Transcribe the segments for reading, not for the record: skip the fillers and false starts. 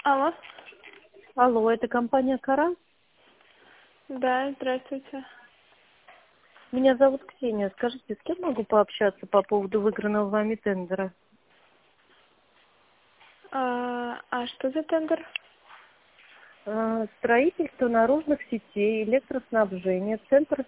Алло. Алло, это компания «Кара»? Да, здравствуйте. Меня зовут Ксения. Скажите, с кем могу пообщаться по поводу выигранного вами тендера? А что за тендер? Строительство наружных сетей, электроснабжение, Центр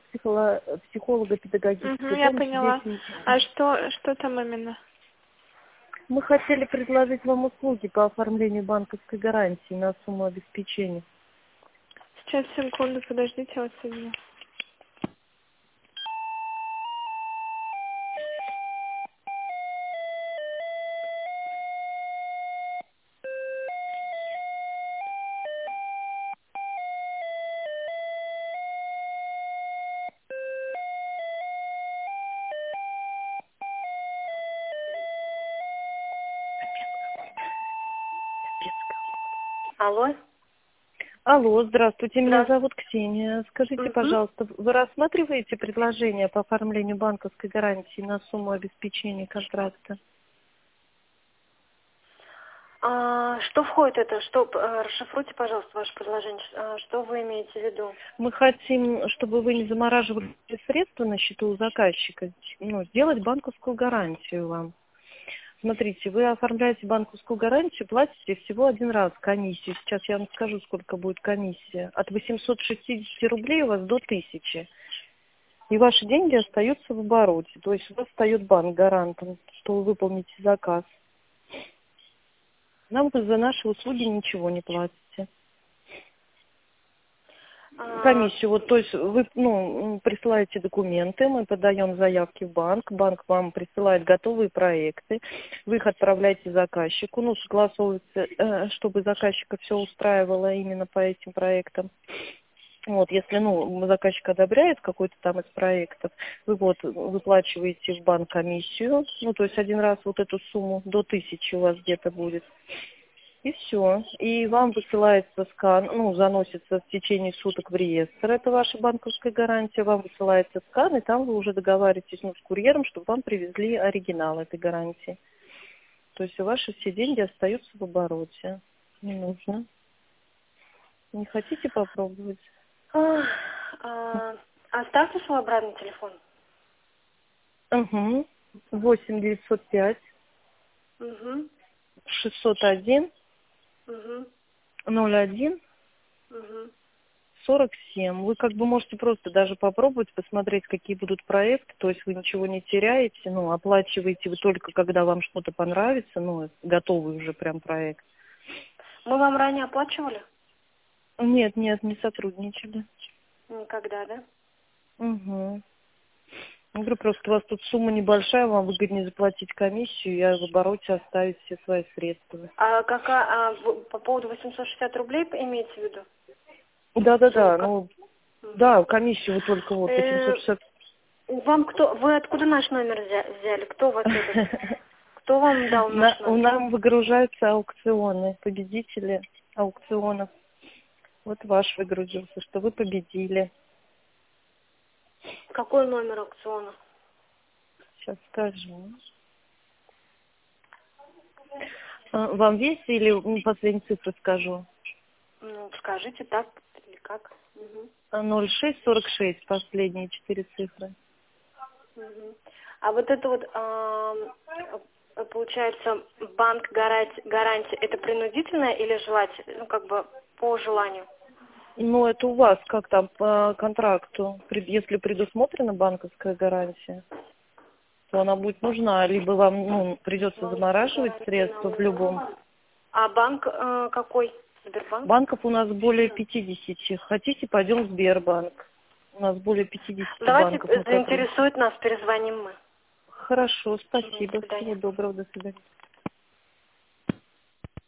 Угу, психолого-педагогической я помощи поняла. детям. А что там именно? Мы хотели предложить вам услуги по оформлению банковской гарантии на сумму обеспечения. Сейчас, секунду, подождите, я вас соединю. Алло. Алло, здравствуйте, меня Да. зовут Ксения. Скажите, Угу. пожалуйста, вы рассматриваете предложение по оформлению банковской гарантии на сумму обеспечения контракта? Что входит это? Расшифруйте, пожалуйста, ваше предложение. Что вы имеете в виду? Мы хотим, чтобы вы не замораживали средства на счету у заказчика, сделать банковскую гарантию вам. Смотрите, вы оформляете банковскую гарантию, платите всего один раз комиссию. Сейчас я вам скажу, сколько будет комиссия. От 860 рублей у вас до 1000. И ваши деньги остаются в обороте. То есть у вас встает банк гарантом, что вы выполните заказ. Нам вы за наши услуги ничего не платите. Комиссию, то есть вы, присылаете документы, мы подаем заявки в банк, банк вам присылает готовые проекты, вы их отправляете заказчику, согласовывается, чтобы заказчика все устраивало именно по этим проектам. Если, заказчик одобряет какой-то там из проектов, вы выплачиваете в банк комиссию, то есть один раз эту сумму до 1000 у вас где-то будет. И все. И вам высылается скан, заносится в течение суток в реестр. Это ваша банковская гарантия. Вам высылается скан, и там вы уже договариваетесь с курьером, чтобы вам привезли оригинал этой гарантии. То есть ваши все деньги остаются в обороте. Не нужно. Не хотите попробовать? Оставьте свой обратный телефон. Угу. 8 905 Угу. 601 Угу. 01 Угу. 47. Вы можете просто даже попробовать, посмотреть, какие будут проекты, то есть вы ничего не теряете, оплачиваете вы только, когда вам что-то понравится, готовый уже прям проект. Мы вам ранее оплачивали? Нет, не сотрудничали. Никогда, да? Угу. Я говорю, просто у вас тут сумма небольшая, вам выгоднее заплатить комиссию, и в обороте оставить все свои средства. По поводу 860 рублей имеете в виду? Да, Сумка. да, комиссию вы только 860. Вы откуда наш номер взяли? Кто вас Кто вам дал наш У номер? нас выгружаются аукционы, победители аукционов. Вот ваш выгрузился, что вы победили. Какой номер аукциона? Сейчас скажу. Вам весь или последние цифры скажу? Скажите так или как? Угу. 0646, последние 4 цифры. Угу. А получается, банк гарантия, это принудительное или желательно, по желанию? Это у вас, как там по контракту, если предусмотрена банковская гарантия, то она будет нужна, либо вам, придется замораживать средства в любом. А банк какой? Сбербанк? Банков у нас более 50. Хотите, пойдем в Сбербанк. У нас более 50 Давайте, банков. заинтересует нас, перезвоним мы. Хорошо, До спасибо. свидания. Всего доброго, до свидания.